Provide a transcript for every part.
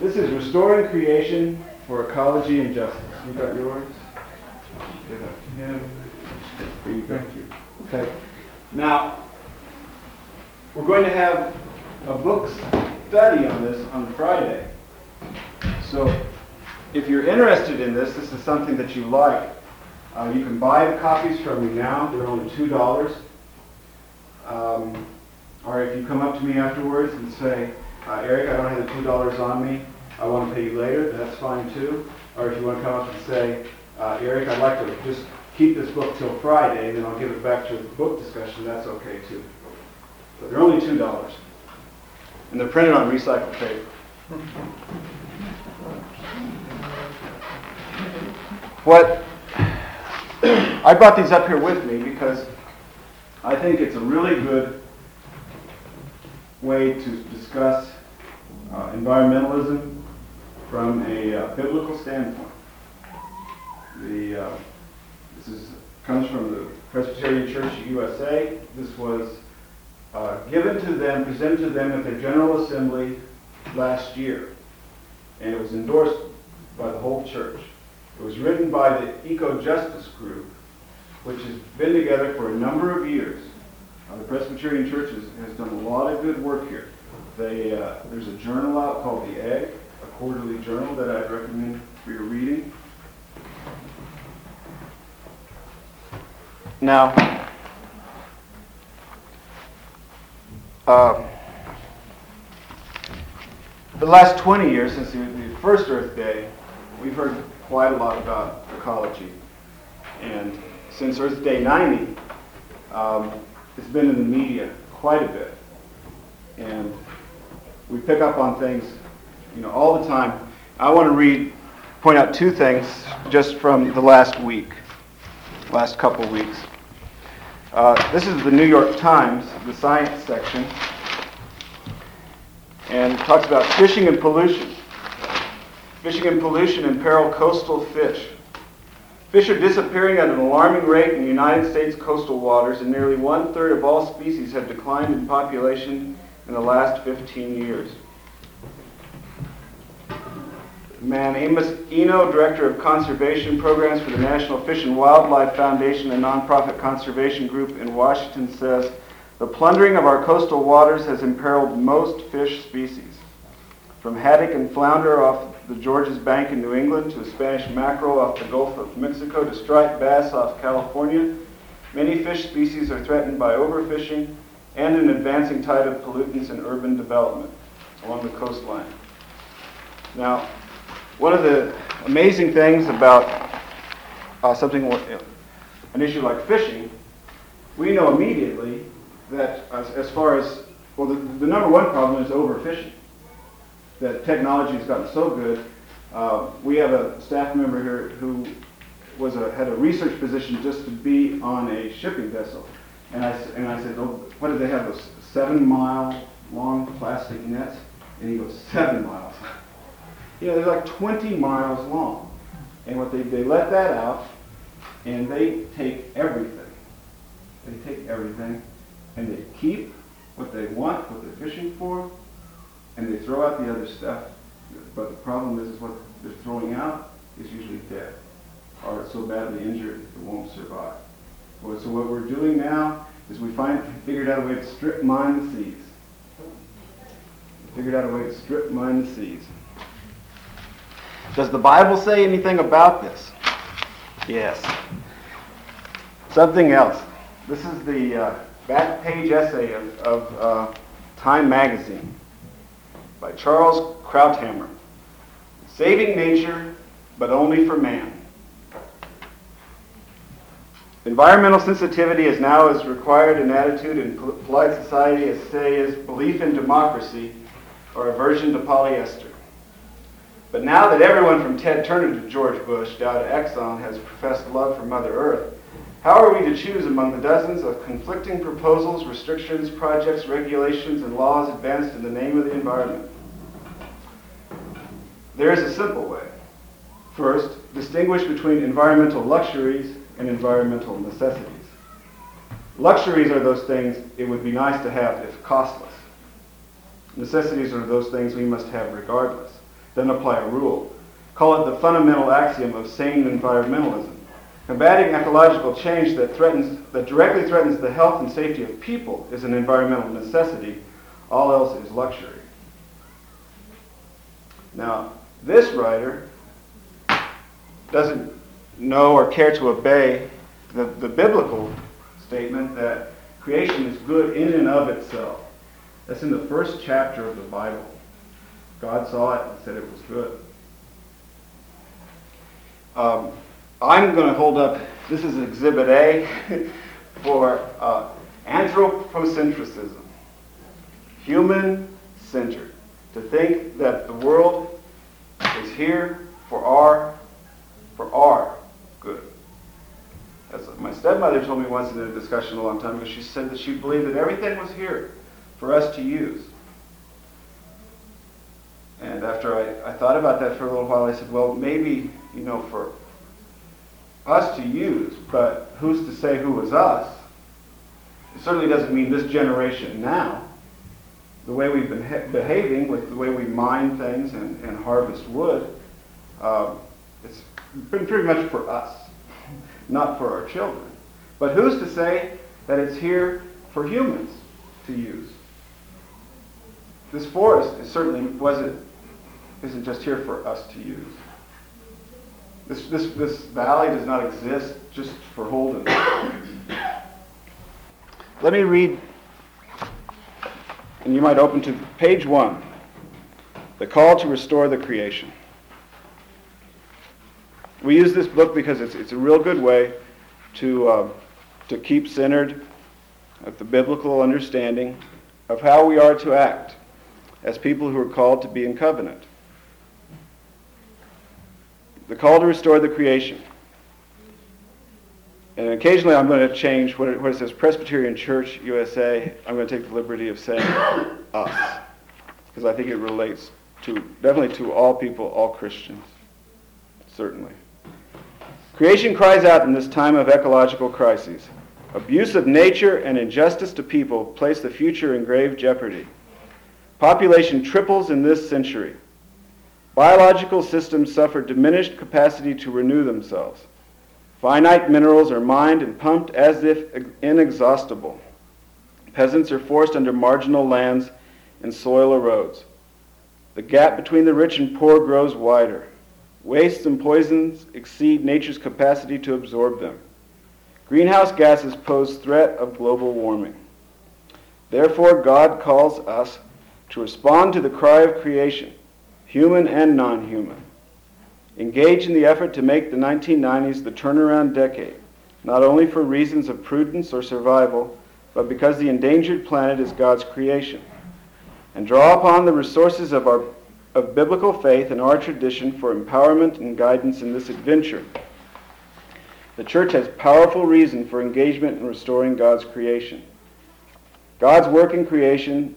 This is Restoring Creation for Ecology and Justice. You got yours? Give that to him. Here you go. Thank you. Okay. Now, we're going to have a book study on this on Friday. So, if you're interested in this, this is something that you like. You can buy the copies from me now. They're only $2. Or if you come up to me afterwards and say, Eric, I don't have the $2 on me. I want to pay you later. That's fine too. Or if you want to come up and say, Eric, I'd like to just keep this book till Friday, and then I'll give it back to the book discussion. That's okay too. But they're only $2. And they're printed on recycled paper. What I brought these up here with me because I think it's a really good way to discuss environmentalism from a biblical standpoint. This comes from the Presbyterian Church USA. This was given to them, presented to them at their General Assembly last year, and it was endorsed by the whole church. It was written by the Eco-Justice Group, which has been together for a number of years. The Presbyterian Church has done a lot of good work here. There's a journal out called The Egg, a quarterly journal that I'd recommend for your reading. Now, the last 20 years since the first Earth Day, we've heard quite a lot about ecology. And since Earth Day 90, it's been in the media quite a bit. And we pick up on things, all the time. I want to point out two things just from the last couple weeks. This is the New York Times, the science section, and it talks about fishing and pollution. Fishing and pollution imperil coastal fish. Fish are disappearing at an alarming rate in the United States coastal waters, and nearly 1/3 of all species have declined in population in the last 15 years. Man Amos Eno, Director of Conservation Programs for the National Fish and Wildlife Foundation, a nonprofit conservation group in Washington, says, "The plundering of our coastal waters has imperiled most fish species. From haddock and flounder off the Georges Bank in New England to Spanish mackerel off the Gulf of Mexico to striped bass off California, many fish species are threatened by overfishing and an advancing tide of pollutants and urban development along the coastline." Now, one of the amazing things about an issue like fishing, we know immediately that as far as, the number one problem is overfishing. That technology has gotten so good. We have a staff member here who had a research position just to be on a shipping vessel. And I said, what did they have, those 7-mile long plastic nets? And he goes, 7 miles. They're like 20 miles long. And what they let that out, and they take everything. They take everything, and they keep what they want, what they're fishing for, and they throw out the other stuff. But the problem is what they're throwing out is usually dead, or it's so badly injured it won't survive. So what we're doing now is we figured out a way to strip mine the seas. Figured out a way to strip mine the seas. Does the Bible say anything about this? Yes. Something else. This is the back page essay of Time magazine by Charles Krauthammer. Saving Nature, but Only for Man. Environmental sensitivity is now as required an attitude in polite society as, say, is belief in democracy or aversion to polyester. But now that everyone from Ted Turner to George Bush, Dow to Exxon has professed love for Mother Earth, how are we to choose among the dozens of conflicting proposals, restrictions, projects, regulations, and laws advanced in the name of the environment? There is a simple way. First, distinguish between environmental luxuries and environmental necessities. Luxuries are those things it would be nice to have if costless. Necessities are those things we must have regardless. Doesn't apply a rule. Call it the fundamental axiom of sane environmentalism. Combating ecological change that directly threatens the health and safety of people is an environmental necessity. All else is luxury. Now, this writer doesn't know or care to obey the biblical statement that creation is good in and of itself. That's in the first chapter of the Bible. God saw it and said it was good. I'm going to hold up, this is Exhibit A for anthropocentrism. Human-centered. To think that the world is here for our good. As my stepmother told me once in a discussion a long time ago, she said that she believed that everything was here for us to use. And after I thought about that for a little while, I said, well, maybe, for us to use, but who's to say who was us? It certainly doesn't mean this generation now. The way we've been behaving, with the way we mine things and harvest wood, it's been pretty much for us, not for our children. But who's to say that it's here for humans to use? This forest isn't just here for us to use. This valley does not exist just for Holden. Let me read, and you might open to page 1, The Call to Restore the Creation. We use this book because it's a real good way to keep centered at the biblical understanding of how we are to act as people who are called to be in covenant. The call to restore the creation. And occasionally I'm going to change what it says Presbyterian Church USA. I'm going to take the liberty of saying us, because I think it relates definitely to all people, all Christians, certainly. Creation cries out in this time of ecological crises. Abuse of nature and injustice to people place the future in grave jeopardy. Population triples in this century. Biological systems suffer diminished capacity to renew themselves. Finite minerals are mined and pumped as if inexhaustible. Peasants are forced under marginal lands and soil erodes. The gap between the rich and poor grows wider. Wastes and poisons exceed nature's capacity to absorb them. Greenhouse gases pose threat of global warming. Therefore, God calls us to respond to the cry of creation, human and non-human. Engage in the effort to make the 1990s the turnaround decade, not only for reasons of prudence or survival, but because the endangered planet is God's creation. And draw upon the resources of biblical faith and our tradition for empowerment and guidance in this adventure. The church has powerful reason for engagement in restoring God's creation. God's works in creation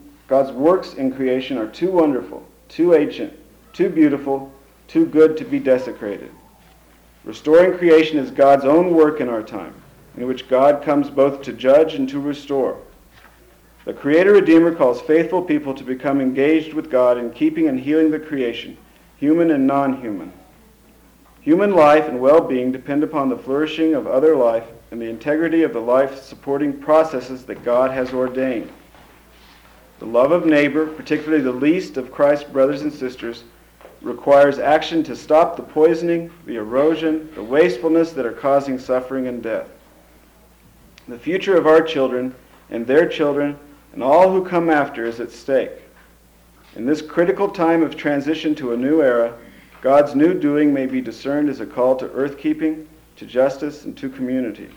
are too wonderful, too ancient, too beautiful, too good to be desecrated. Restoring creation is God's own work in our time, in which God comes both to judge and to restore. The Creator-Redeemer calls faithful people to become engaged with God in keeping and healing the creation, human and non-human. Human life and well-being depend upon the flourishing of other life and the integrity of the life-supporting processes that God has ordained. The love of neighbor, particularly the least of Christ's brothers and sisters, requires action to stop the poisoning, the erosion, the wastefulness that are causing suffering and death. The future of our children and their children and all who come after is at stake. In this critical time of transition to a new era, God's new doing may be discerned as a call to earth-keeping, to justice, and to community.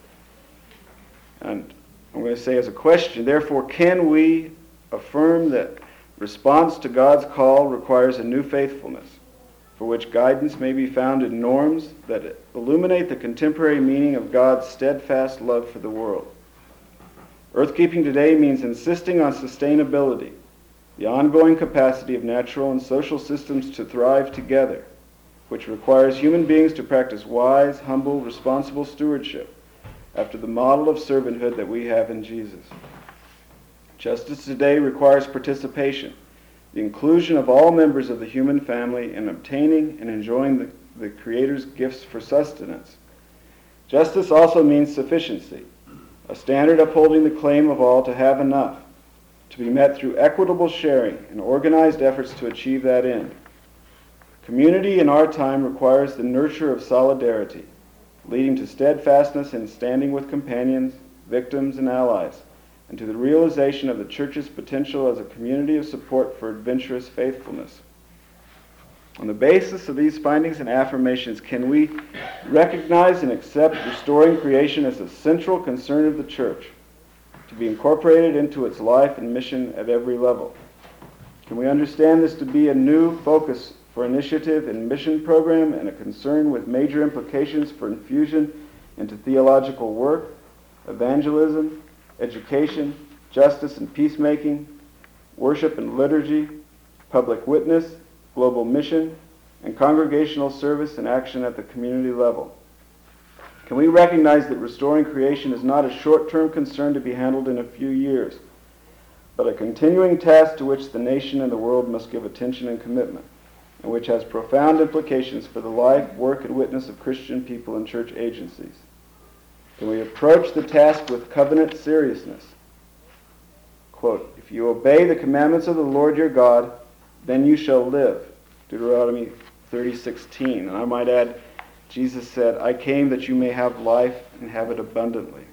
And I'm going to say as a question, therefore, can we affirm that response to God's call requires a new faithfulness, for which guidance may be found in norms that illuminate the contemporary meaning of God's steadfast love for the world? Earthkeeping today means insisting on sustainability, the ongoing capacity of natural and social systems to thrive together, which requires human beings to practice wise, humble, responsible stewardship after the model of servanthood that we have in Jesus. Justice today requires participation, the inclusion of all members of the human family in obtaining and enjoying the Creator's gifts for sustenance. Justice also means sufficiency, a standard upholding the claim of all to have enough, to be met through equitable sharing and organized efforts to achieve that end. Community in our time requires the nurture of solidarity, leading to steadfastness in standing with companions, victims, and allies, and to the realization of the Church's potential as a community of support for adventurous faithfulness. On the basis of these findings and affirmations, can we recognize and accept restoring creation as a central concern of the Church, to be incorporated into its life and mission at every level? Can we understand this to be a new focus for initiative and mission program and a concern with major implications for infusion into theological work, evangelism, education, justice and peacemaking, worship and liturgy, public witness, global mission, and congregational service and action at the community level? Can we recognize that restoring creation is not a short-term concern to be handled in a few years, but a continuing task to which the nation and the world must give attention and commitment, and which has profound implications for the life, work, and witness of Christian people and church agencies? Can we approach the task with covenant seriousness? Quote, "If you obey the commandments of the Lord your God, then you shall live." Deuteronomy 30:16. And I might add, Jesus said, "I came that you may have life and have it abundantly."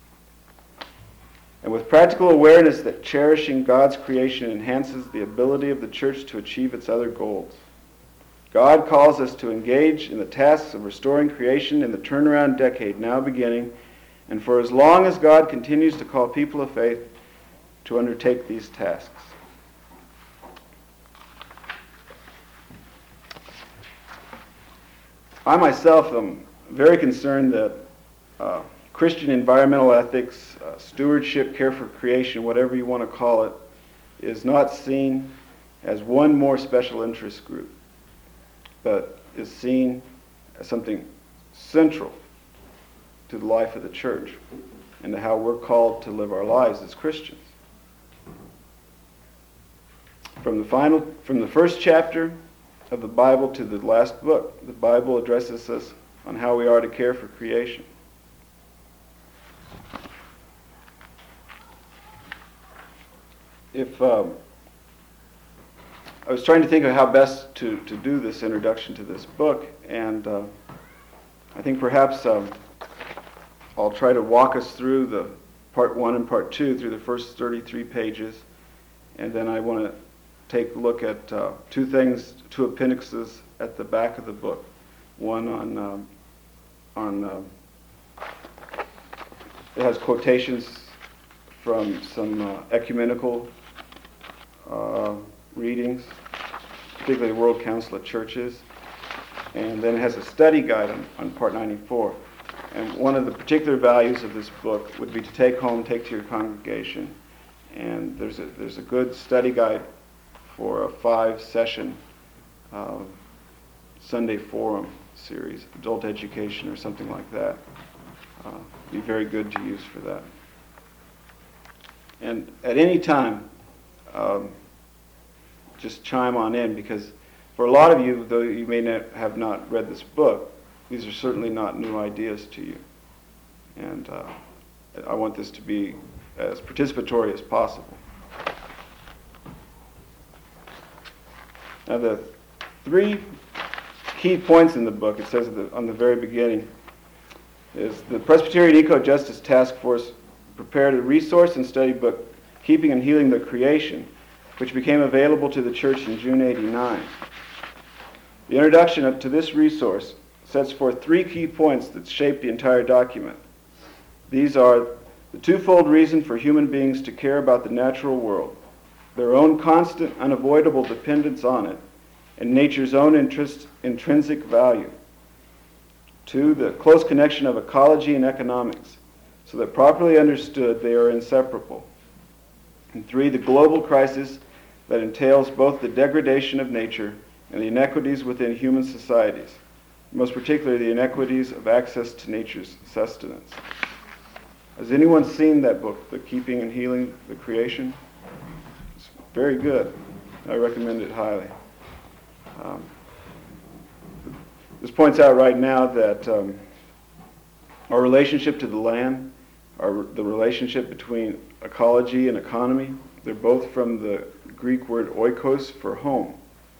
And with practical awareness that cherishing God's creation enhances the ability of the Church to achieve its other goals. God calls us to engage in the tasks of restoring creation in the turnaround decade now beginning, and for as long as God continues to call people of faith to undertake these tasks. I myself am very concerned that Christian environmental ethics, stewardship, care for creation, whatever you want to call it, is not seen as one more special interest group, but is seen as something central to the life of the Church and to how we're called to live our lives as Christians. From the first chapter of the Bible to the last book, the Bible addresses us on how we are to care for creation. I was trying to think of how best to do this introduction to this book, and I think perhaps I'll try to walk us through the part 1 and part 2 through the first 33 pages, and then I want to take a look at two appendixes at the back of the book. One it has quotations from some ecumenical readings, particularly the World Council of Churches, and then it has a study guide on part 94. And one of the particular values of this book would be to take home, take to your congregation, and there's a good study guide for a 5-session Sunday Forum series, adult education or something like that. Be very good to use for that. And at any time, just chime on in, because for a lot of you, though you may have not read this book, these are certainly not new ideas to you. And I want this to be as participatory as possible. Now, the 3 key points in the book, it says on the very beginning, is the Presbyterian Eco-Justice Task Force prepared a resource and study book, Keeping and Healing the Creation, which became available to the Church in June '89. The introduction to this resource sets forth 3 key points that shape the entire document. These are the twofold reason for human beings to care about the natural world, their own constant, unavoidable dependence on it, and nature's own intrinsic value. 2, the close connection of ecology and economics, so that properly understood they are inseparable. And 3, the global crisis that entails both the degradation of nature and the inequities within human societies, most particularly the inequities of access to nature's sustenance. Has anyone seen that book, The Keeping and Healing the Creation? It's very good. I recommend it highly. Um, this points out right now that our relationship to the land, the relationship between ecology and economy, they're both from the Greek word oikos for home.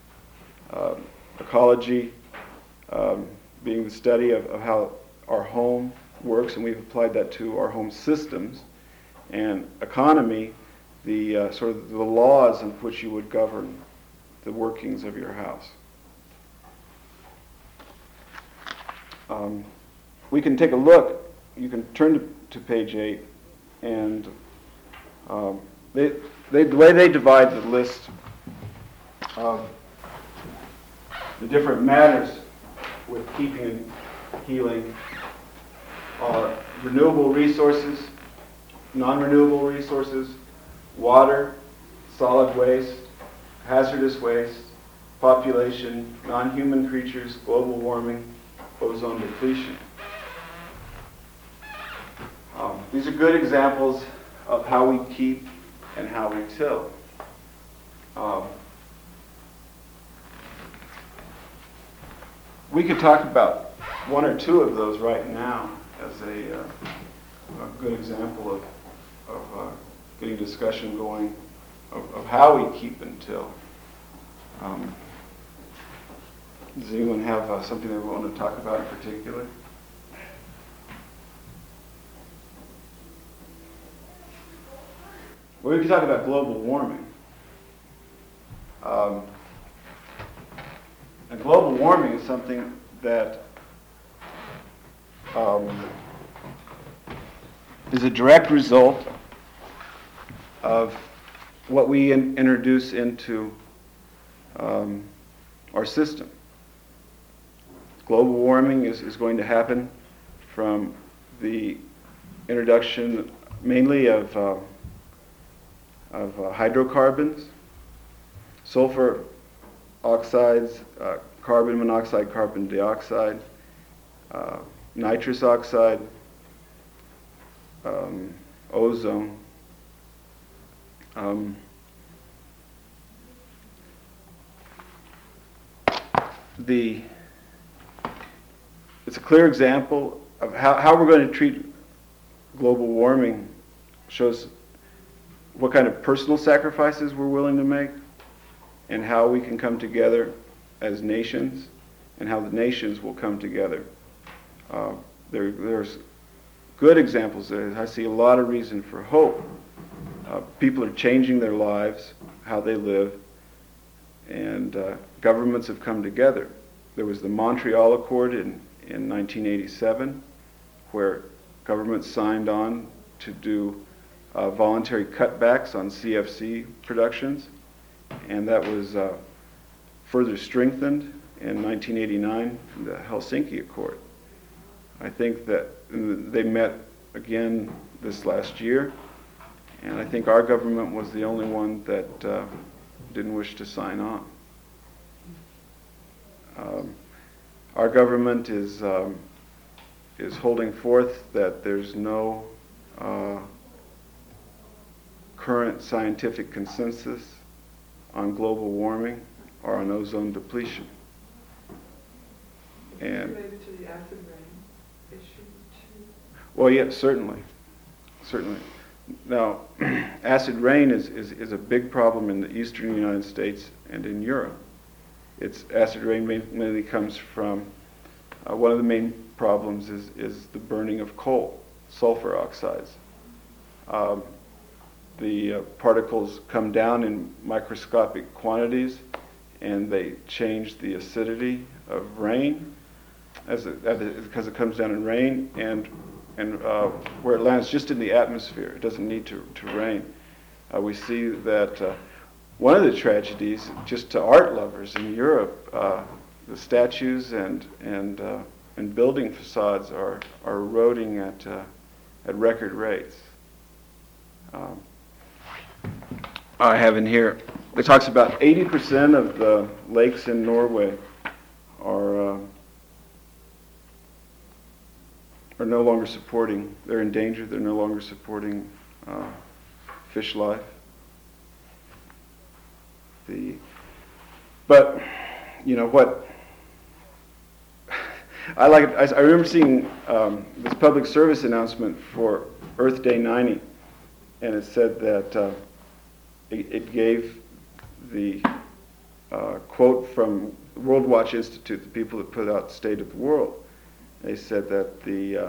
Ecology being the study of how our home works, and we've applied that to our home systems, and economy, the sort of the laws in which you would govern the workings of your house. We can take a look. You can turn to page 8, and the way they divide the list of the different matters with keeping and healing are renewable resources, non-renewable resources, water, solid waste, hazardous waste, population, non-human creatures, global warming, ozone depletion. These are good examples of how we keep and how we till. We could talk about one or two of those right now as a good example of getting discussion going of how we keep and till. Does anyone have something they want to talk about in particular? Well, we could talk about global warming. And global warming is something that is a direct result of what we introduce into our system. Global warming is going to happen from the introduction mainly of hydrocarbons, sulfur oxides, carbon monoxide, carbon dioxide, nitrous oxide, ozone. It's a clear example of how we're going to treat global warming. Shows what kind of personal sacrifices we're willing to make, and how we can come together as nations, and how the nations will come together. There's good examples there. I see a lot of reason for hope. People are changing their lives, how they live, and governments have come together. There was the Montreal Accord in 1987, where governments signed on to do voluntary cutbacks on CFC productions, and that was further strengthened in 1989 in the Helsinki Accord. I think that they met again this last year, and I think our government was the only one that didn't wish to sign on. Our government is holding forth that there's no current scientific consensus on global warming or on ozone depletion. And related to the acid rain issue too? Well, yeah, certainly. Now, acid rain is a big problem in the eastern United States and in Europe. Acid rain mainly comes from, one of the main problems is the burning of coal, sulfur oxides. The particles come down in microscopic quantities, and they change the acidity of rain because it comes down in rain, and where it lands just in the atmosphere. It doesn't need to rain. We see that one of the tragedies, just to art lovers in Europe, the statues and building facades are eroding at record rates. I have in here, it talks about 80% of the lakes in Norway are no longer supporting, they're endangered, they're no longer supporting fish life. But you know what? I remember seeing this public service announcement for Earth Day 90, and it said that it gave the quote from the World Watch Institute, the people that put out State of the World. They said that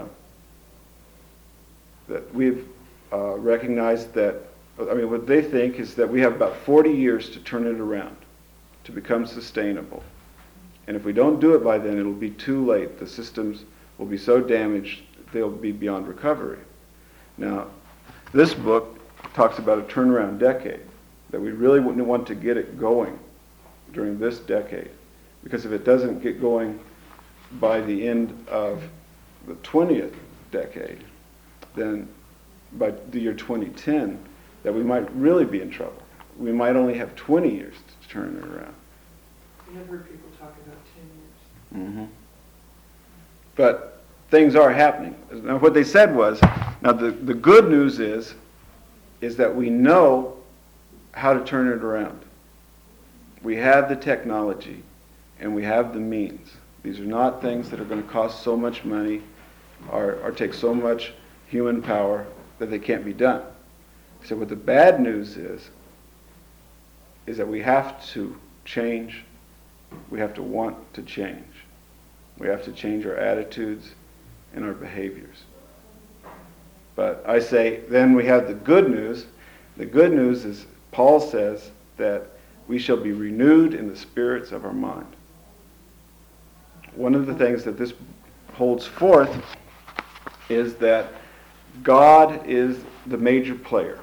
that we've recognized that. I mean, what they think is that we have about 40 years to turn it around, to become sustainable. And if we don't do it by then, it'll be too late. The systems will be so damaged, they'll be beyond recovery. Now, this book talks about a turnaround decade, that we really wouldn't want to get it going during this decade. Because if it doesn't get going by the end of the 20th decade, then by the year 2010, that we might really be in trouble. We might only have 20 years to turn it around. I've heard people talk about 10 years. Mm-hmm. But things are happening. Now, what they said was, now the good news is that we know how to turn it around. We have the technology and we have the means. These are not things that are going to cost so much money or take so much human power that they can't be done. So what the bad news is that we have to change. We have to want to change. We have to change our attitudes and our behaviors. But I say, then we have the good news. The good news is, Paul says that we shall be renewed in the spirits of our mind. One of the things that this holds forth is that God is the major player.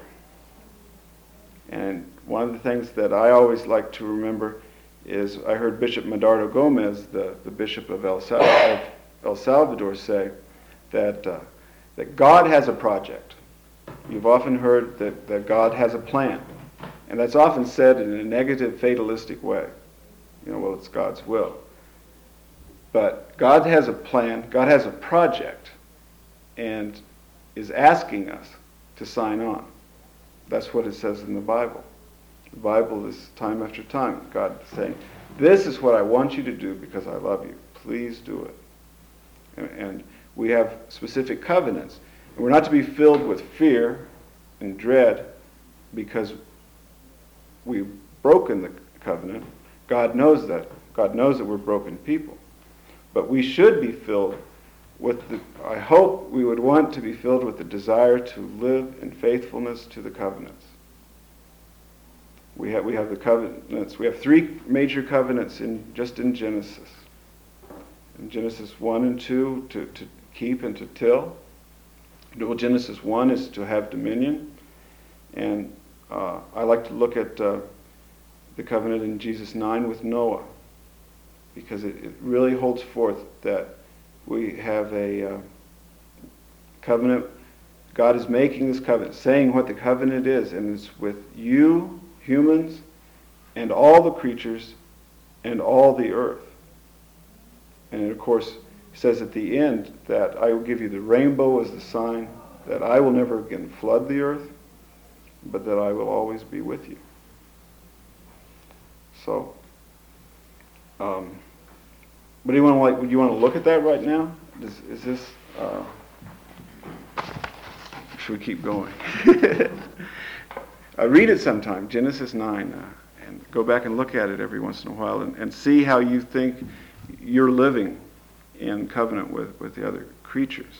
And one of the things that I always like to remember is I heard Bishop Medardo Gomez, the Bishop of El Salvador, say that God has a project. You've often heard that God has a plan. And that's often said in a negative, fatalistic way. You know, well, it's God's will. But God has a plan, God has a project, and is asking us to sign on. That's what it says in the Bible. The Bible is time after time, God saying, this is what I want you to do because I love you. Please do it. And we have specific covenants. And we're not to be filled with fear and dread because we've broken the covenant. God knows that. God knows that we're broken people. But we should be filled with I hope we would want to be filled with the desire to live in faithfulness to the covenants. We have the covenants. We have three major covenants just in Genesis. In Genesis 1 and 2, to keep and to till. Well, Genesis 1 is to have dominion. And I like to look at the covenant in Jesus 9 with Noah, because it really holds forth that we have a covenant. God is making this covenant, saying what the covenant is, and it's with you, humans, and all the creatures, and all the earth. And of course, he says at the end that I will give you the rainbow as the sign that I will never again flood the earth, but that I will always be with you. So, but do you want to look at that right now? Is this? Should we keep going? Read it sometime, Genesis 9, and go back and look at it every once in a while, and see how you think you're living in covenant with the other creatures.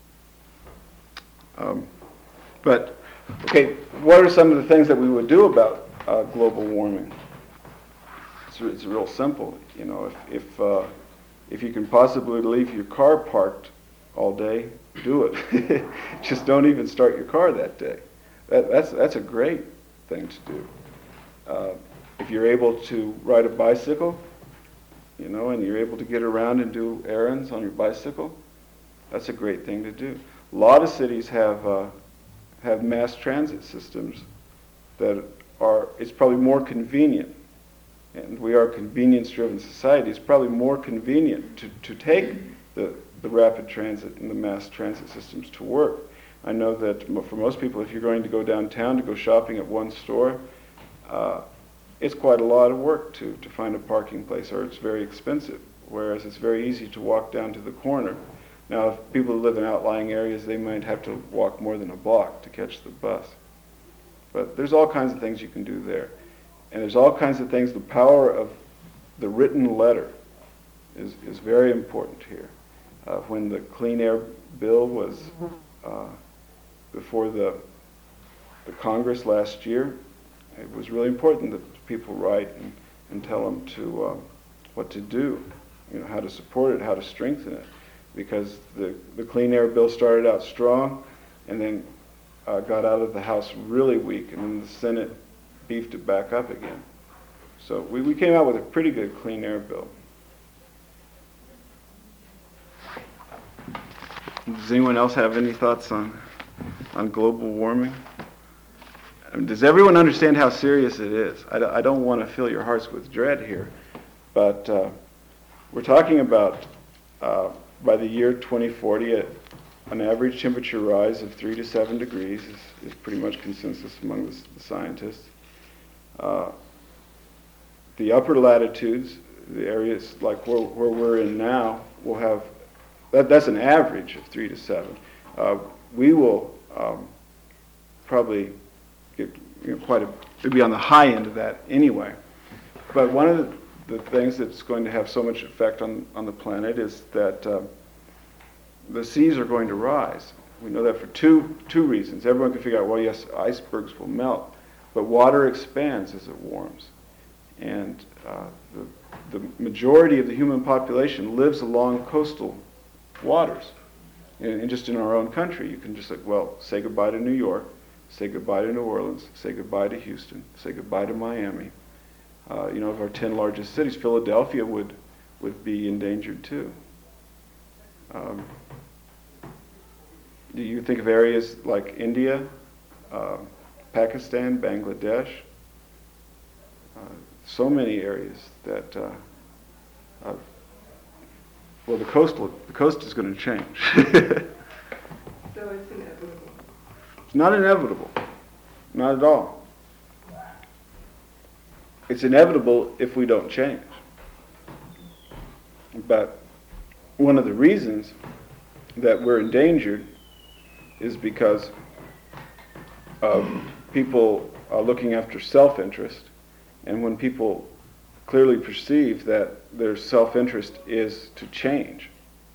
But okay, what are some of the things that we would do about global warming? It's real simple. You know, if you can possibly leave your car parked all day, do it. Just don't even start your car that day. That's a great thing to do. If you're able to ride a bicycle, you know, and you're able to get around and do errands on your bicycle, that's a great thing to do. A lot of cities have mass transit systems that it's probably more convenient. And we are a convenience-driven society. It's probably more convenient to take the rapid transit and the mass transit systems to work. I know that for most people, if you're going to go downtown to go shopping at one store, it's quite a lot of work to find a parking place, or it's very expensive, whereas it's very easy to walk down to the corner. Now, if people live in outlying areas, they might have to walk more than a block to catch the bus. But there's all kinds of things you can do there. And there's all kinds of things. The power of the written letter is very important here. When the Clean Air Bill was before the Congress last year, it was really important that people write and tell them to what to do, how to support it, how to strengthen it. Because the Clean Air Bill started out strong and then got out of the House really weak, and then the Senate beefed it back up again. So we came out with a pretty good Clean Air Bill. Does anyone else have any thoughts on global warming? I mean, does everyone understand how serious it is? I don't want to fill your hearts with dread here, but we're talking about by the year 2040, an average temperature rise of 3 to 7 degrees is pretty much consensus among the scientists. The upper latitudes, the areas like where we're in now, will have, that's an average of 3 to 7. We will probably get it'll be on the high end of that anyway. But one of the things that's going to have so much effect on the planet is that the seas are going to rise. We know that for two reasons. Everyone can figure out, well, yes, icebergs will melt, but water expands as it warms. And the majority of the human population lives along coastal waters. And just in our own country, you can just say goodbye to New York, say goodbye to New Orleans, say goodbye to Houston, say goodbye to Miami. Of our 10 largest cities, Philadelphia would be endangered too. Do you think of areas like India, Pakistan, Bangladesh? So many areas that the coast is going to change. So it's inevitable. It's not inevitable, not at all. It's inevitable if we don't change. But one of the reasons that we're endangered is because of people looking after self-interest. And when people clearly perceive that their self-interest is to change,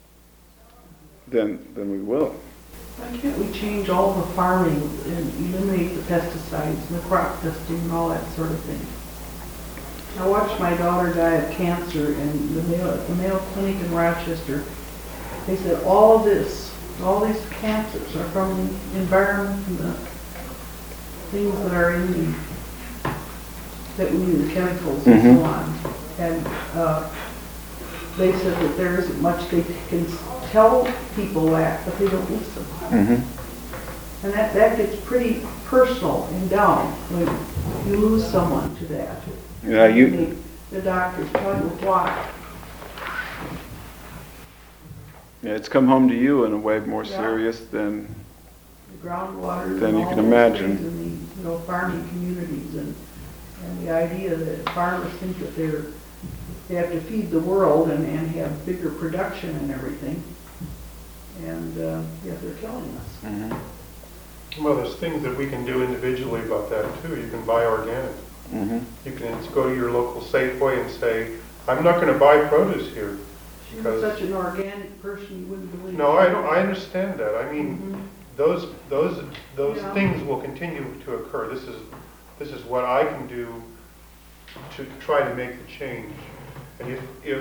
then we will. Why can't we change all the farming and eliminate the pesticides and the crop dusting and all that sort of thing? I watched my daughter die of cancer in the Mayo Clinic in Rochester. They said all these cancers are from the environment and the things that are in that we use, chemicals and so on. And they said that there isn't much they can tell people that, but they don't listen. Mm-hmm. And that gets pretty personal and down when you lose someone to that. Yeah, the doctors tell you why. Yeah, it's come home to you in a way more serious than the groundwater than and you all can those imagine. things in the farming communities and the idea that farmers think that they have to feed the world and have bigger production and everything. And yet they're killing us. Mm-hmm. Well, there's things that we can do individually about that too. You can buy organic. Mm-hmm. You can go to your local Safeway and say, I'm not going to buy produce here. She was such an organic person, you wouldn't believe it. No, I understand that. I mean, Mm-hmm. those Yeah. things will continue to occur. This is what I can do to try to make the change. And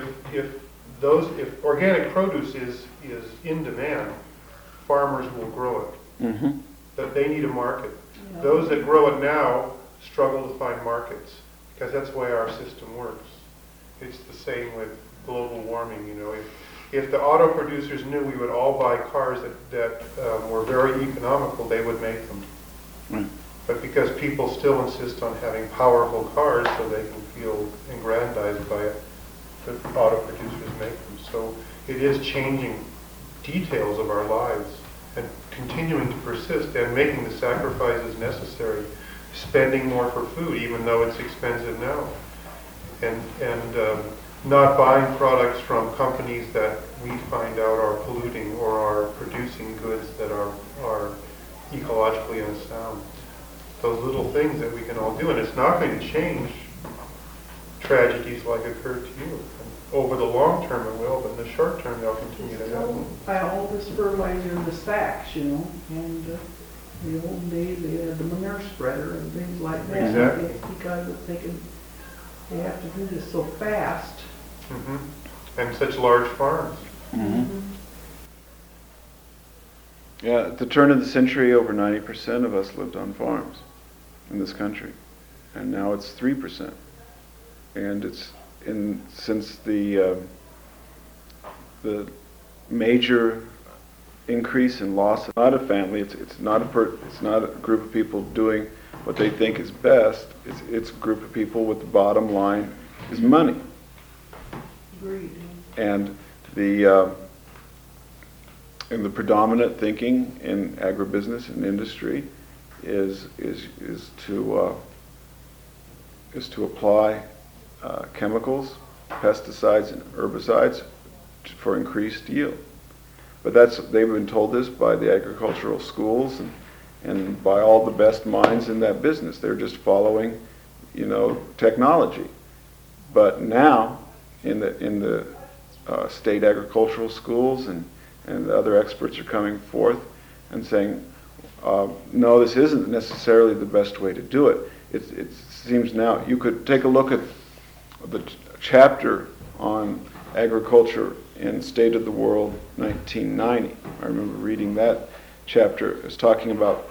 if organic produce is in demand, farmers will grow it. Mm-hmm. That they need a market. Yeah. Those that grow it now struggle to find markets because that's the way our system works. It's the same with global warming. If the auto producers knew we would all buy cars that were very economical, they would make them. Right. But because people still insist on having powerful cars so they can feel aggrandized by it, the auto producers make them. So it is changing details of our lives and continuing to persist and making the sacrifices necessary spending more for food, even though it's expensive now, and not buying products from companies that we find out are polluting or are producing goods that are ecologically unsound. Those little things that we can all do, and it's not going to change tragedies like occurred to you. Over the long term it will, but in the short term they'll continue to happen. Buy all this fertilizer in the sacks, you know, and the old days they had the manure spreader and things like that. Exactly. Because they have to do this so fast. And such large farms. Yeah, at the turn of the century, over 90% of us lived on farms in this country, and now it's 3%. And it's since the major increase in loss. It's not a family. It's not a group of people doing what they think is best. It's a group of people with the bottom line is money. Agreed. And the predominant thinking in agribusiness and industry is to apply chemicals, pesticides, and herbicides for increased yield. But they've been told this by the agricultural schools and by all the best minds in that business. They're just following, technology. But now, in the state agricultural schools and the other experts are coming forth and saying, no, this isn't necessarily the best way to do it. It seems now, you could take a look at the chapter on agriculture in State of the World 1990. I remember reading that chapter. It was talking about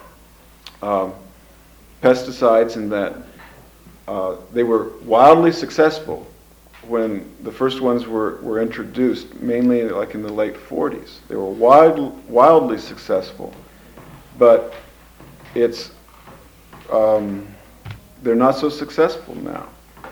pesticides and that they were wildly successful when the first ones were introduced, mainly like in the late 40s. They were wildly successful, but they're not so successful now.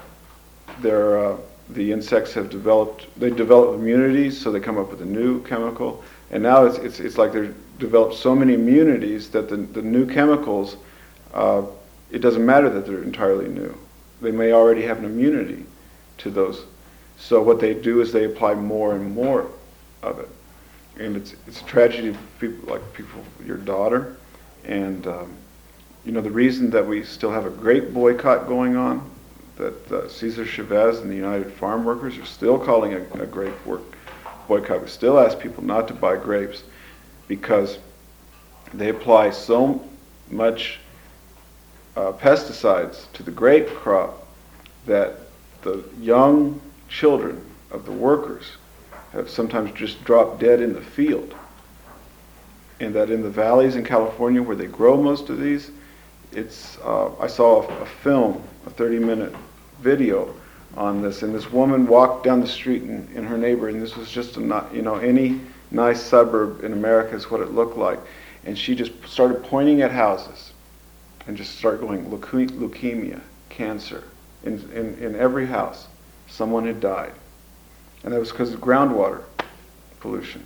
The insects have developed immunities, so they come up with a new chemical, and now it's like they've developed so many immunities that the new chemicals, it doesn't matter that they're entirely new. They may already have an immunity to those. So what they do is they apply more and more of it. And it's a tragedy for people, your daughter. And, the reason that we still have a grape boycott going on, that Cesar Chavez and the United Farm Workers are still calling a grape boycott. We still ask people not to buy grapes because they apply so much pesticides to the grape crop that the young children of the workers have sometimes just dropped dead in the field. And that in the valleys in California where they grow most of these, I saw a film, a 30-minute video on this, and this woman walked down the street in her neighborhood, and this was just any nice suburb in America is what it looked like, and she just started pointing at houses and just started going, leukemia, cancer. In every house, someone had died. And that was because of groundwater pollution.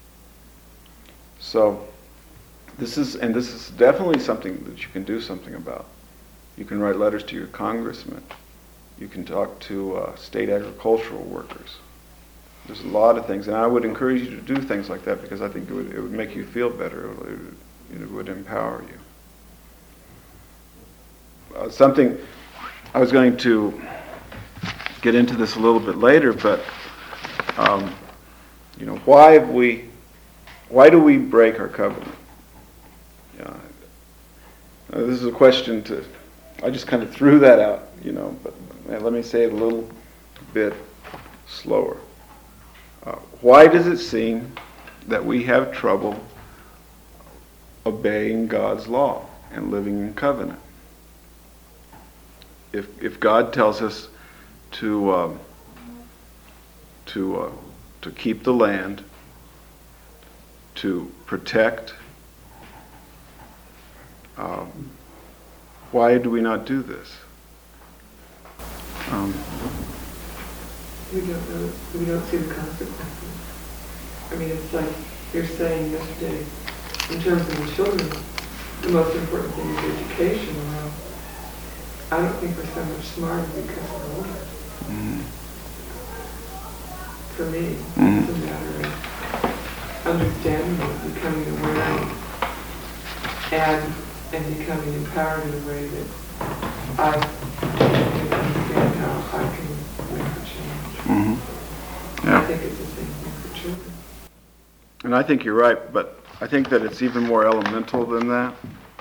So this is definitely something that you can do something about. You can write letters to your congressman. You can talk to state agricultural workers. There's a lot of things, and I would encourage you to do things like that because I think it would make you feel better. It would empower you. Something I was going to get into this a little bit later, but why do we break our covenant? This is a question I just kind of threw that out, but let me say it a little bit slower. Why does it seem that we have trouble obeying God's law and living in covenant? If God tells us to keep the land, to protect, why do we not do this? We don't see the consequences. I mean, it's like you're saying yesterday, in terms of the children, the most important thing is education around I don't think we're so much smarter because we're older. For me, it's a matter of understanding, becoming aware, and becoming empowered in a way that I can understand how I can make a change. I think it's the same thing for children. And I think you're right, but I think that it's even more elemental than that.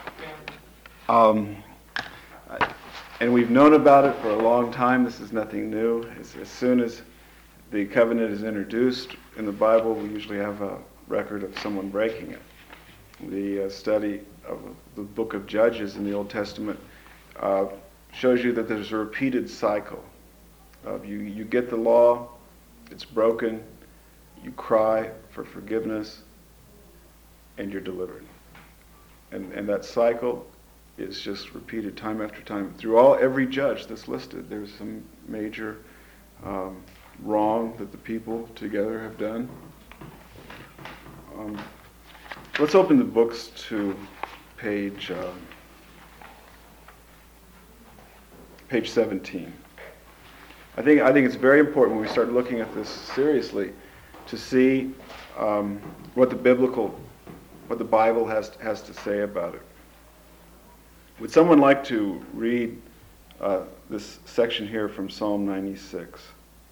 And we've known about it for a long time. This is nothing new. As soon as the covenant is introduced in the Bible, we usually have a record of someone breaking it. The study of the book of Judges in the Old Testament shows you that there's a repeated cycle of you get the law, it's broken, you cry for forgiveness, and you're delivered. And that cycle is just repeated time after time. Through every judge that's listed, there's some major wrong that the people together have done. Let's open the books to page 17. I think it's very important when we start looking at this seriously to see what the Bible has to say about it. Would someone like to read this section here from Psalm 96?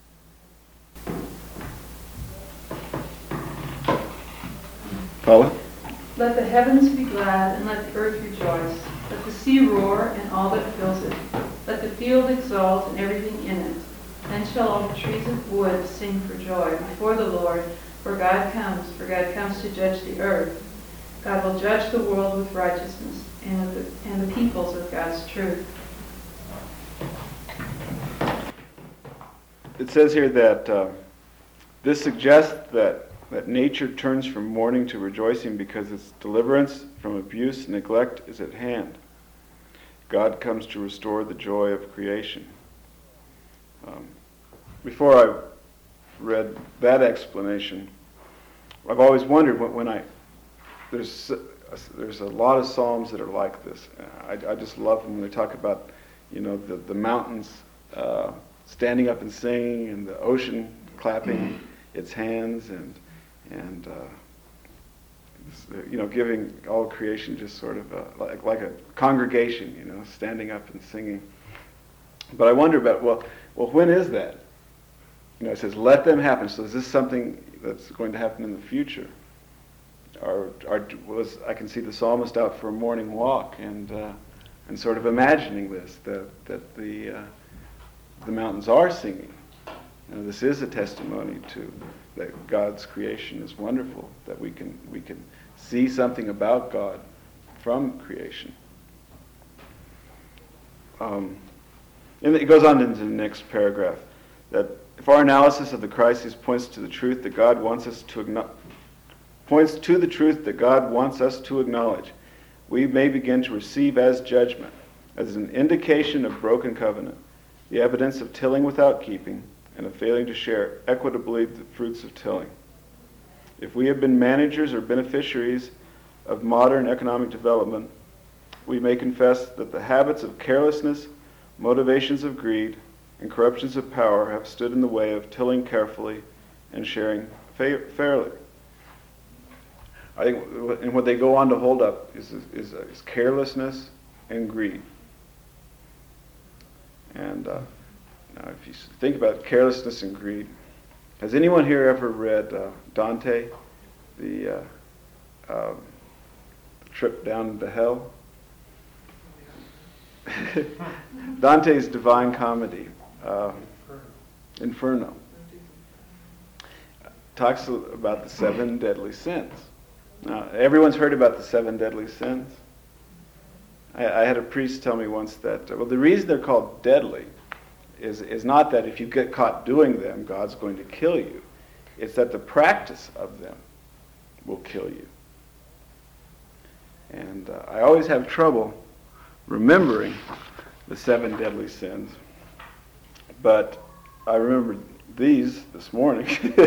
Paula? Let the heavens be glad, and let the earth rejoice. Let the sea roar, and all that fills it. Let the field exult, and everything in it. Then shall all the trees of wood sing for joy before the Lord, for God comes to judge the earth. God will judge the world with righteousness, and the peoples with God's truth. It says here that this suggests that nature turns from mourning to rejoicing because its deliverance from abuse and neglect is at hand. God comes to restore the joy of creation. Before I read that explanation, I've always wondered there's a lot of psalms that are like this. I just love them when they talk about, the mountains standing up and singing, and the ocean clapping its hands, and giving all creation just sort of like a congregation, standing up and singing. But I wonder about, well, when is that? It says, let them happen. So is this something that's going to happen in the future? I can see the psalmist out for a morning walk and sort of imagining this, that the mountains are singing. This is a testimony to that God's creation is wonderful, that we can see something about God from creation. And it goes on into the next paragraph, that if our analysis of the crisis points to the truth that God wants us to acknowledge, we may begin to receive as judgment, as an indication of broken covenant, the evidence of tilling without keeping, and of failing to share equitably the fruits of tilling. If we have been managers or beneficiaries of modern economic development, we may confess that the habits of carelessness, motivations of greed, and corruptions of power have stood in the way of tilling carefully and sharing fairly. I think, and what they go on to hold up is carelessness and greed. And now, if you think about carelessness and greed, has anyone here ever read Dante, the Trip Down to Hell? Dante's Divine Comedy, Inferno, talks about the 7 deadly sins. Now, everyone's heard about the 7 deadly sins. I had a priest tell me once that, the reason they're called deadly is not that if you get caught doing them, God's going to kill you. It's that the practice of them will kill you. And I always have trouble remembering the 7 deadly sins, but I remembered these this morning.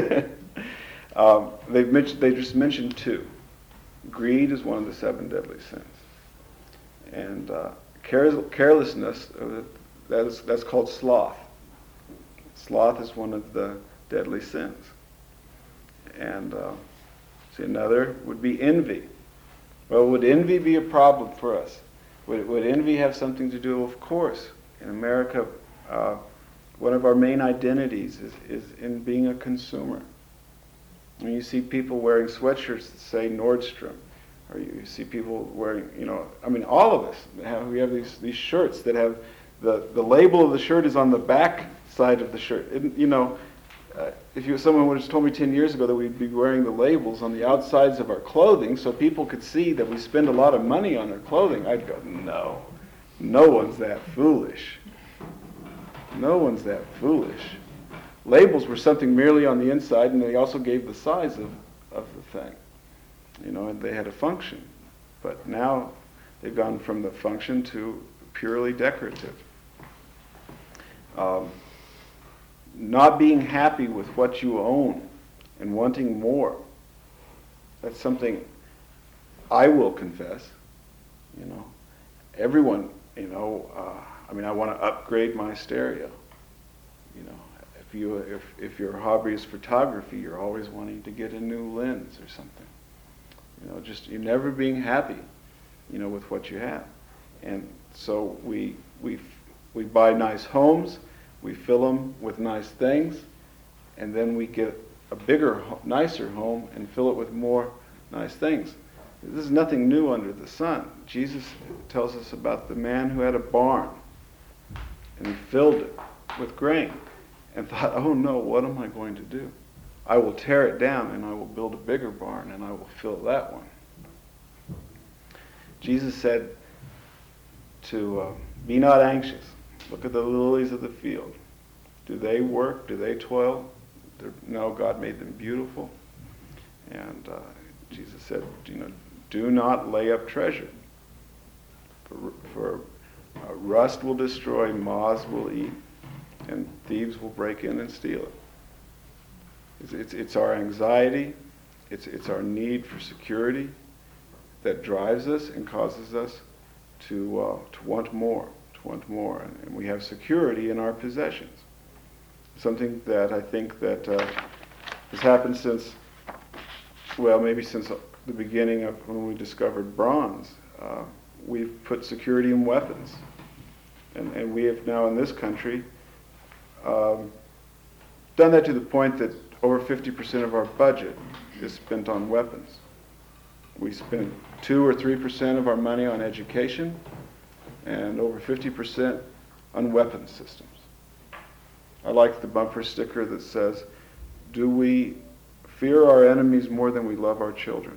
They just mentioned 2. Greed is one of the 7 deadly sins, and Carelessness, that's called sloth. Sloth is one of the deadly sins. And see, another would be envy. Well, would envy be a problem for us? Would envy have something to do? Of course. In America, one of our main identities is in being a consumer. And you see people wearing sweatshirts that say Nordstrom, or you see people wearing, all of us, we have these shirts that have, the label of the shirt is on the back side of the shirt. If someone would have told me 10 years ago that we'd be wearing the labels on the outsides of our clothing so people could see that we spend a lot of money on our clothing, I'd go, no one's that foolish. No one's that foolish. Labels were something merely on the inside, and they also gave the size of the thing. And they had a function. But now they've gone from the function to purely decorative. Not being happy with what you own and wanting more. That's something I will confess. Everyone, I want to upgrade my stereo. If your hobby is photography, you're always wanting to get a new lens or something. You're never being happy, with what you have. And so we buy nice homes, we fill them with nice things, and then we get a bigger, nicer home and fill it with more nice things. This is nothing new under the sun. Jesus tells us about the man who had a barn, and he filled it with grain, and thought, oh no, what am I going to do? I will tear it down, and I will build a bigger barn, and I will fill that one. Jesus said to be not anxious. Look at the lilies of the field. Do they work? Do they toil? No, God made them beautiful. And Jesus said, do not lay up treasure. For rust will destroy, moths will eat, and thieves will break in and steal it. It's our anxiety, it's our need for security that drives us and causes us to want more. And we have security in our possessions. Something that I think that has happened since the beginning of when we discovered bronze. We've put security in weapons. And we have now in this country done that to the point that over 50% of our budget is spent on weapons. We spend 2 or 3% of our money on education, and over 50% on weapons systems. I like the bumper sticker that says, do we fear our enemies more than we love our children?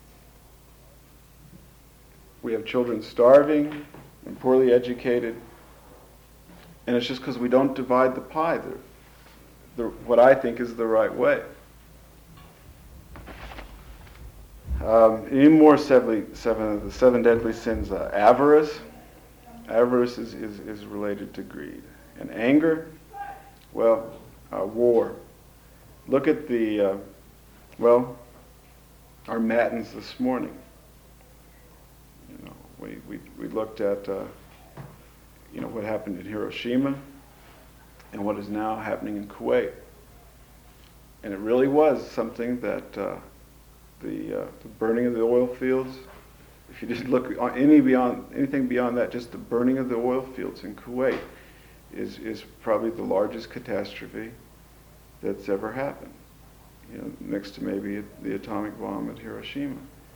We have children starving and poorly educated, and it's just because we don't divide the pie what I think is the right way. Any more of the seven deadly sins? Avarice. Avarice is related to greed. And anger, war. Look at our matins this morning. We looked at what happened in Hiroshima and what is now happening in Kuwait. And it really was something that the burning of the oil fields, if you just look on anything beyond that, just the burning of the oil fields in Kuwait is probably the largest catastrophe that's ever happened. Next to maybe the atomic bomb at Hiroshima.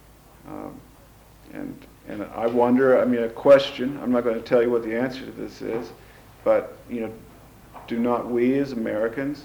And I wonder, a question, I'm not going to tell you what the answer to this is, but, do we as Americans,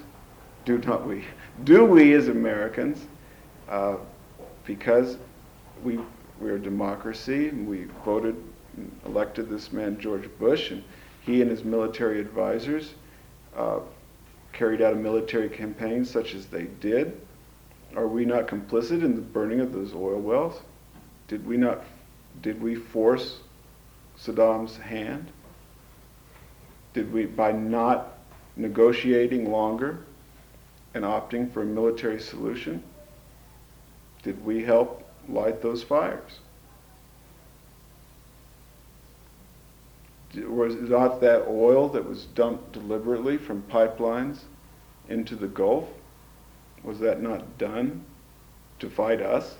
because we're a democracy, and we elected this man George Bush, and he and his military advisors carried out a military campaign such as they did. Are we not complicit in the burning of those oil wells? Did we force Saddam's hand? Did we, by not negotiating longer and opting for a military solution, did we help light those fires? Was not that oil that was dumped deliberately from pipelines into the Gulf? Was that not done to fight us?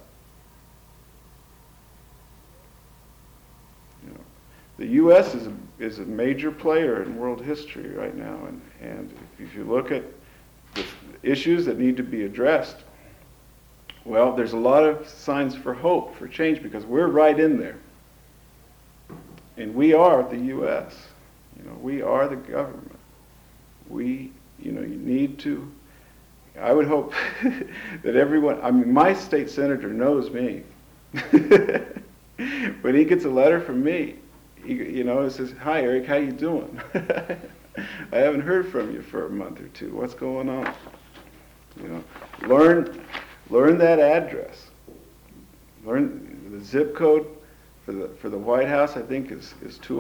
You know, the U.S. is a major player in world history right now, and if you look at the issues that need to be addressed, well, there's a lot of signs for hope, for change, because we're right in there. And we are the U.S. You know, we are the government. You need to, I would hope that everyone, I mean, my state senator knows me. When he gets a letter from me, it says, "Hi, Eric, how you doing? I haven't heard from you for a month or two. What's going on?" Learn that address. Learn the zip code for the White House. I think is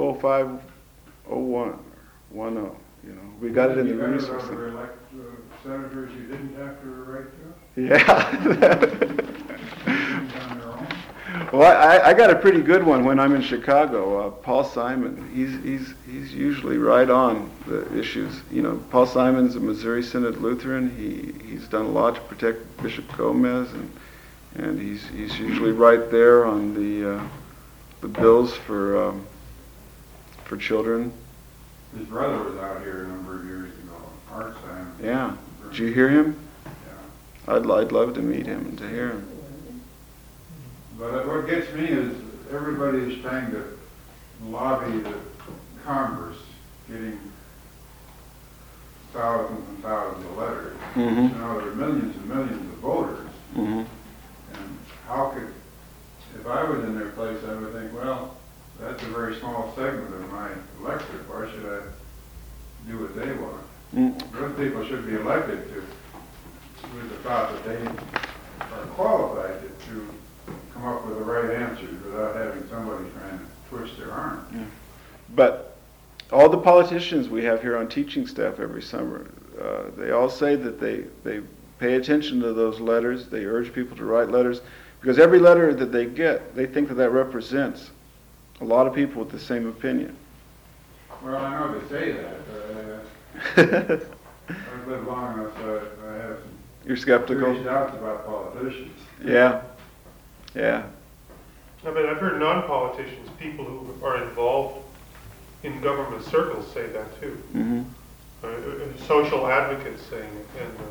20501 or 10. We got it in the resource center. Elect senators you didn't have to write to? Yeah. On their own? Well, I got a pretty good one when I'm in Chicago. Paul Simon, he's usually right on the issues. Paul Simon's a Missouri Synod Lutheran. He's done a lot to protect Bishop Gomez, and he's usually right there on the bills for children. His brother was out here a number of years ago, Art Simon. Yeah. Did you hear him? Yeah. I'd love to meet him and to hear him. But what gets me is everybody is trying to lobby the Congress, getting thousands and thousands of letters. Mm-hmm. There are millions and millions of voters. Mm-hmm. And how could, if I was in their place, I would think, well, that's a very small segment of my electorate. Why should I do what they want? Mm. Those people should be elected with the thought that they are qualified to come up with the right answers without having somebody trying to twist their arm. Yeah. But all the politicians we have here on teaching staff every summer, they all say that they pay attention to those letters. They urge people to write letters, because every letter that they get, they think that represents a lot of people with the same opinion. Well, I know they say that, but I've lived long enough so I have some You're skeptical? serious doubts about politicians. Yeah. Yeah. I mean, I've heard non-politicians, people who are involved in government circles say that too. Mm-hmm. Social advocates saying it, and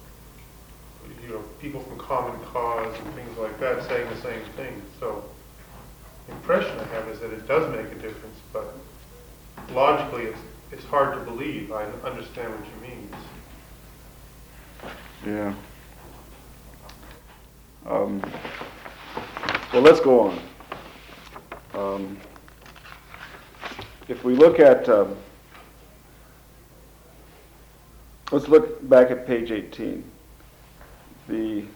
people from Common Cause and things like that saying the same thing. So the impression I have is that it does make a difference, but logically it's hard to believe. I understand what you mean. Yeah. Well, let's go on. If we look at, let's look back at page 18. This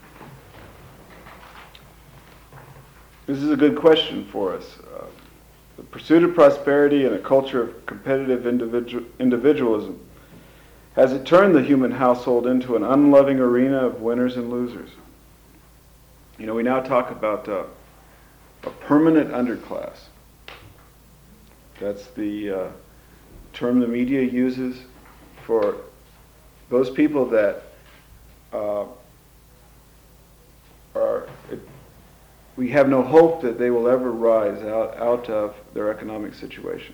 is a good question for us. The pursuit of prosperity and a culture of competitive individualism, has it turned the human household into an unloving arena of winners and losers? We now talk about a permanent underclass. That's the term the media uses for those people that we have no hope that they will ever rise out of their economic situation.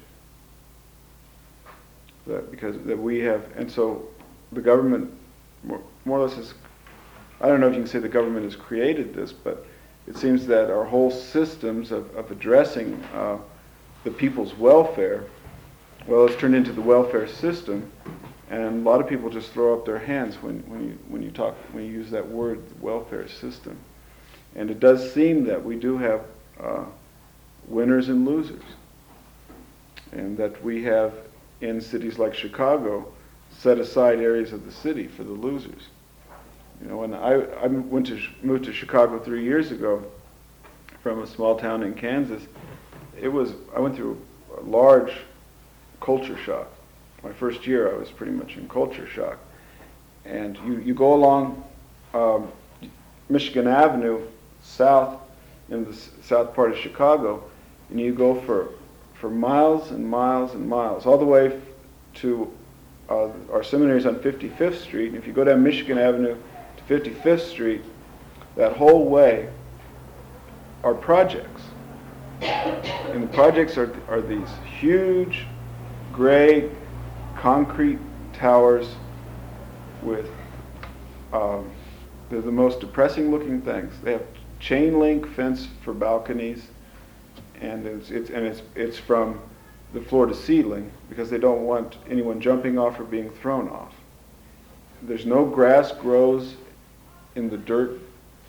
And so the government more or less is, I don't know if you can say the government has created this, but it seems that our whole systems of addressing the people's welfare, well, it's turned into the welfare system, and a lot of people just throw up their hands when you use that word, welfare system. And it does seem that we do have winners and losers, and that we have in cities like Chicago set aside areas of the city for the losers. When I moved to Chicago 3 years ago from a small town in Kansas, I went through a large culture shock. My first year I was pretty much in culture shock. And you go along Michigan Avenue south in the south part of Chicago, and you go for for miles and miles and miles, all the way to our seminaries on 55th Street. And if you go down Michigan Avenue to 55th Street, that whole way are projects. And the projects are these huge, gray, concrete towers with, they're the most depressing looking things. They have chain link fence for balconies, and it's from the floor to ceiling because they don't want anyone jumping off or being thrown off. There's no grass grows in the dirt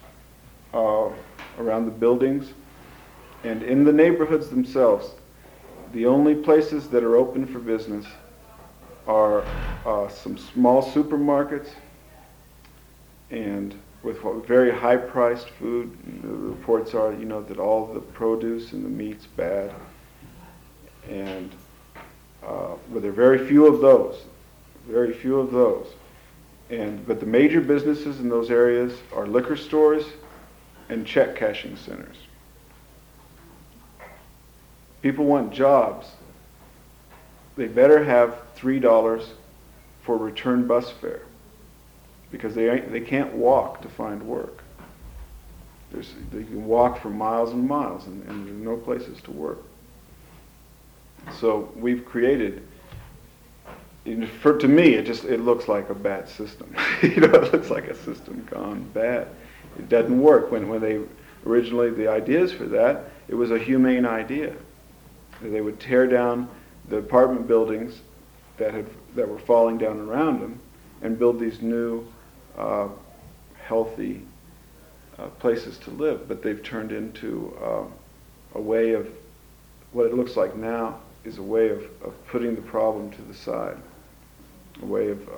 around the buildings, and in the neighborhoods themselves, the only places that are open for business are some small supermarkets and with very high-priced food. The reports are, that all the produce and the meat's bad, and but there are very few of those. But the major businesses in those areas are liquor stores and check cashing centers. People want jobs. They better have $3 for return bus fare because they can't walk to find work. They can walk for miles and miles, and there's no places to work. So we've created. To me, it looks like a bad system. It looks like a system gone bad. It doesn't work. When they originally, the ideas for that, it was a humane idea. They would tear down the apartment buildings that were falling down around them and build these new, healthy places to live. But they've turned into a way of, what it looks like now is a way of putting the problem to the side. A way of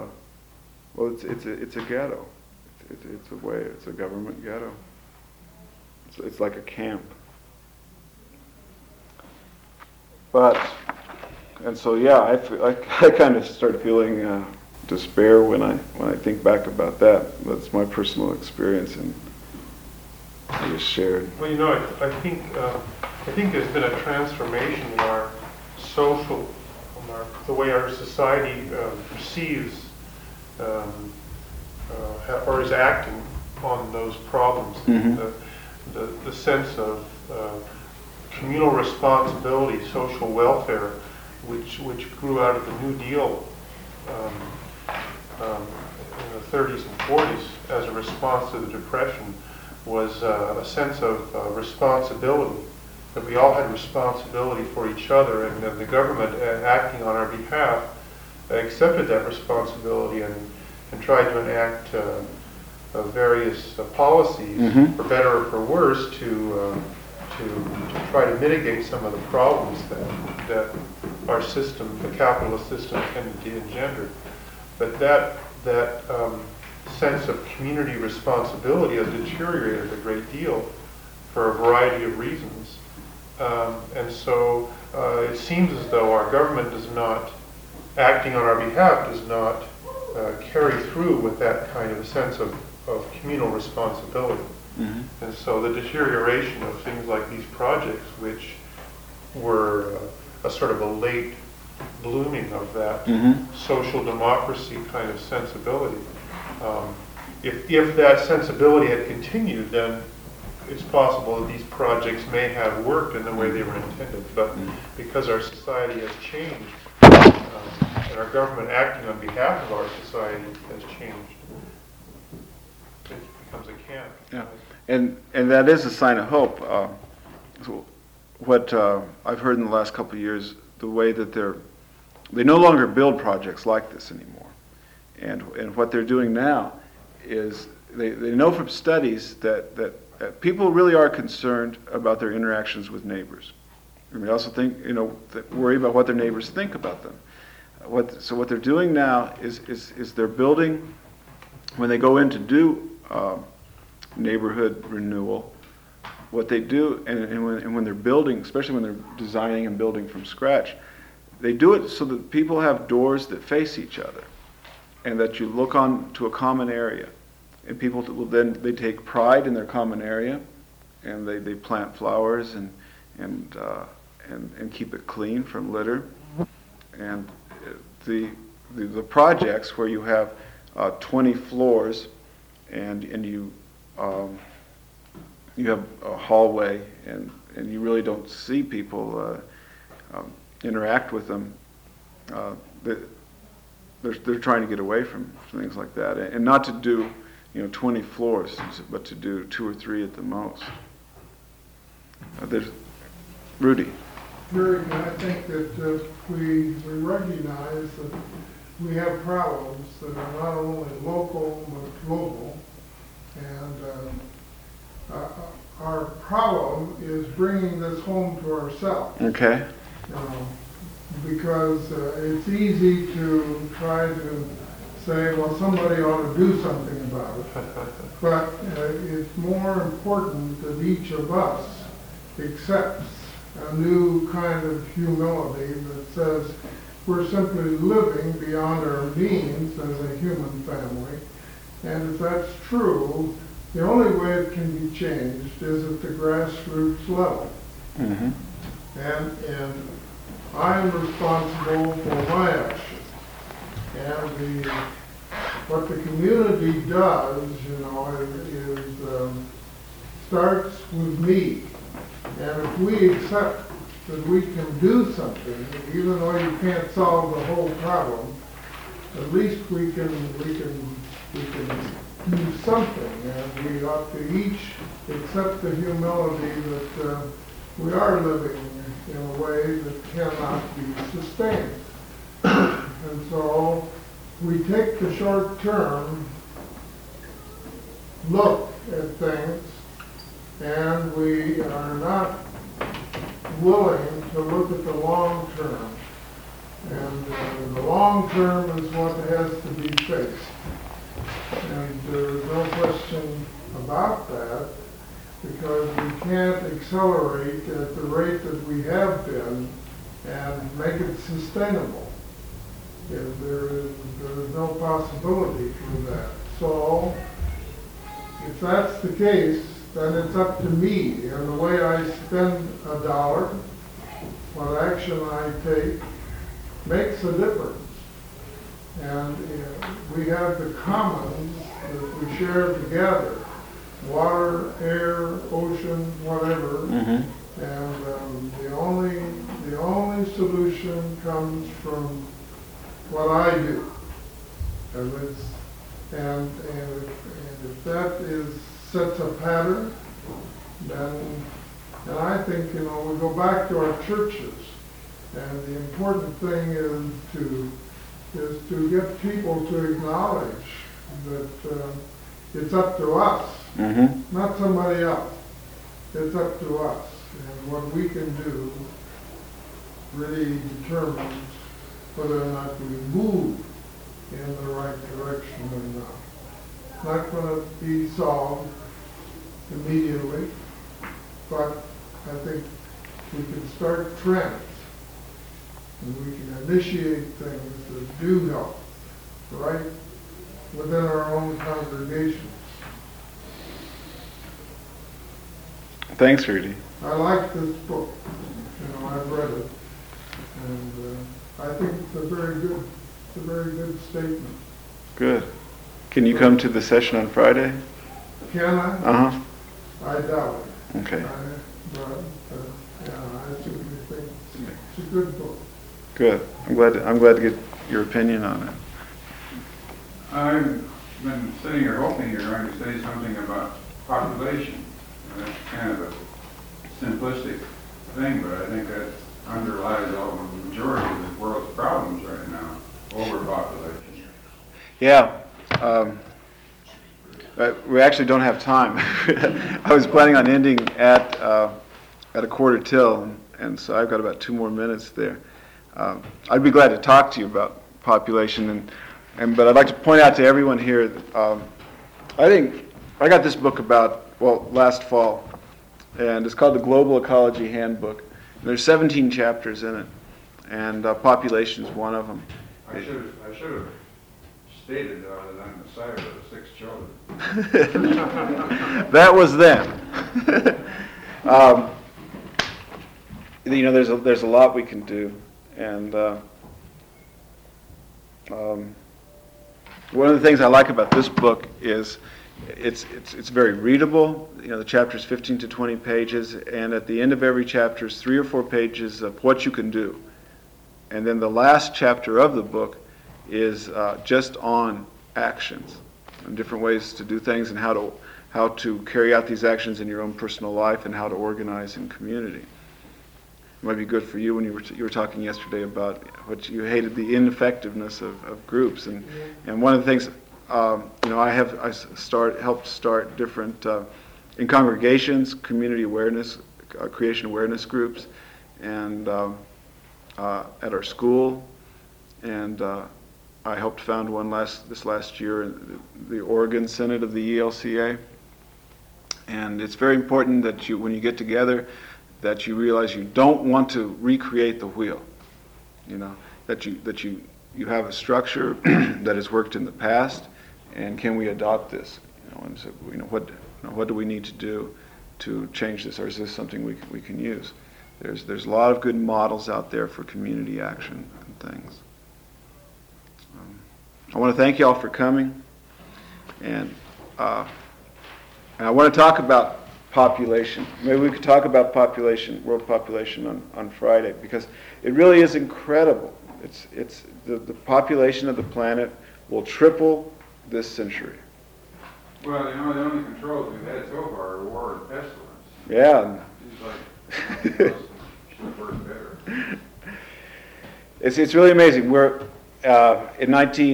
it's a ghetto. It's a government ghetto. It's like a camp. And so I kind of start feeling despair when I think back about that. That's my personal experience, and I just shared. Well, I think there's been a transformation in our social, the way our society perceives or is acting on those problems. Mm-hmm. The sense of communal responsibility, social welfare, which grew out of the New Deal in the 30s and 40s as a response to the Depression, was a sense of responsibility, that we all had responsibility for each other, and that the government acting on our behalf accepted that responsibility and tried to enact various policies, Mm-hmm. for better or for worse, to try to mitigate some of the problems that our system, the capitalist system, tended to engender. But that sense of community responsibility has deteriorated a great deal for a variety of reasons. And so it seems as though our government does not, acting on our behalf, does not carry through with that kind of a sense of communal responsibility. Mm-hmm. And so the deterioration of things like these projects, which were a sort of a late blooming of that Mm-hmm. social democracy kind of sensibility. If that sensibility had continued, then it's possible that these projects may have worked in the way they were intended. But because our society has changed, and our government acting on behalf of our society has changed, it becomes a camp. Yeah. And that is a sign of hope. So what I've heard in the last couple of years, the way that they no longer build projects like this anymore. And what they're doing now is they know from studies that people really are concerned about their interactions with neighbors. And they also think, worry about what their neighbors think about them. So what they're doing now is they're building, when they go in to do neighborhood renewal, what they do, and when they're building, especially when they're designing and building from scratch, they do it so that people have doors that face each other, and that you look on to a common area, and people will then, they take pride in their common area, and they plant flowers and and keep it clean from litter. And the projects where you have 20 floors and you have a hallway and you really don't see people interact with them. They're trying to get away from things like that, and not to do 20 floors, but to do 2 or 3 at the most. There's Rudy. Very good. I think that we recognize that we have problems that are not only local but global, and our problem is bringing this home to ourselves. Okay. Because it's easy to try to say, well, somebody ought to do something about it. But it's more important that each of us accepts a new kind of humility that says we're simply living beyond our means as a human family. And if that's true, the only way it can be changed is at the grassroots level. Mm-hmm. And I'm responsible for my actions. And what the community does, is starts with me. And if we accept that we can do something, even though you can't solve the whole problem, at least we can do something. And we ought to each accept the humility that we are living in a way that cannot be sustained. And so we take the short-term look at things, and we are not willing to look at the long term. And the long term is what has to be fixed. And there's no question about that, because we can't accelerate at the rate that we have been and make it sustainable. There is no possibility for that. So, if that's the case, then it's up to me. And the way I spend $1, what action I take, makes a difference. And we have the commons that we share together. Water, air, ocean, whatever. Mm-hmm. And the only solution comes from what I do. And if that sets a pattern, then I think, we go back to our churches. And the important thing is to get people to acknowledge that it's up to us, Mm-hmm. not somebody else. It's up to us. And what we can do really determines whether or not we move in the right direction or not. It's not going to be solved immediately, but I think we can start trends, and we can initiate things that do help right within our own congregations. Thanks, Rudy. I like this book. I've read it, and I think it's a very good statement. Good. Can you come to the session on Friday? Can I? Uh-huh. I doubt it. Okay. I simply think it's a good book. Good. I'm glad to get your opinion on it. I've been sitting here hoping you're going to say something about population. That's kind of a simplistic thing, but I think that underlies all the majority of the world's problems right now, overpopulation. Yeah. We actually don't have time. I was planning on ending at a quarter till, and so I've got about 2 more minutes there. I'd be glad to talk to you about population, but I'd like to point out to everyone here that I think I got this book last fall, and it's called the Global Ecology Handbook. And there's 17 chapters in it, and population is one of them. I should have stated other than the size of the 6 children. there's a lot we can do, and one of the things I like about this book is it's very readable. The chapter's 15 to 20 pages, and at the end of every chapter is 3 or 4 pages of what you can do. And then the last chapter of the book is just on actions and different ways to do things and how to carry out these actions in your own personal life and how to organize in community. It might be good for you when you were talking yesterday about what you hated, the ineffectiveness of groups, and one of the things I helped start different in congregations, community awareness, creation awareness groups, and at our school, and I helped found one this last year in the Oregon Synod of the ELCA. And it's very important that when you get together, that you realize you don't want to recreate the wheel. That you have a structure that has worked in the past, and can we adopt this? And so, what do we need to do to change this, or is this something we can use? There's a lot of good models out there for community action and things. I want to thank you all for coming, and I want to talk about population. Maybe we could talk about world population on Friday, because it really is incredible. It's the population of the planet will triple this century. Well, the only controls we've had so far are war and pestilence. Yeah. It's like, should work better. It's really amazing. We're in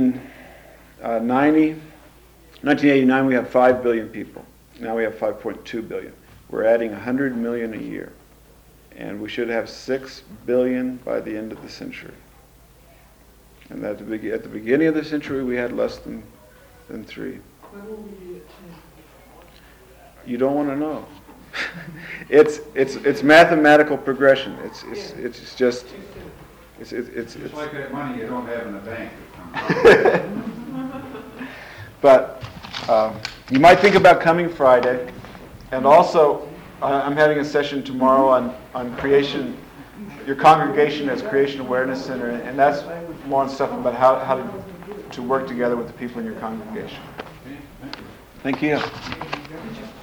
1989 we had 5 billion people. Now we have 5.2 billion. We're adding 100 million a year, and we should have 6 billion by the end of the century. And at the beginning of the century, we had less than 3. When will we be at 10? You don't want to know. It's mathematical progression. It's just it's like that money you don't have in the bank. But you might think about coming Friday, and also I'm having a session tomorrow on creation. Your congregation as Creation Awareness Center, and that's more on stuff about how to work together with the people in your congregation. Thank you.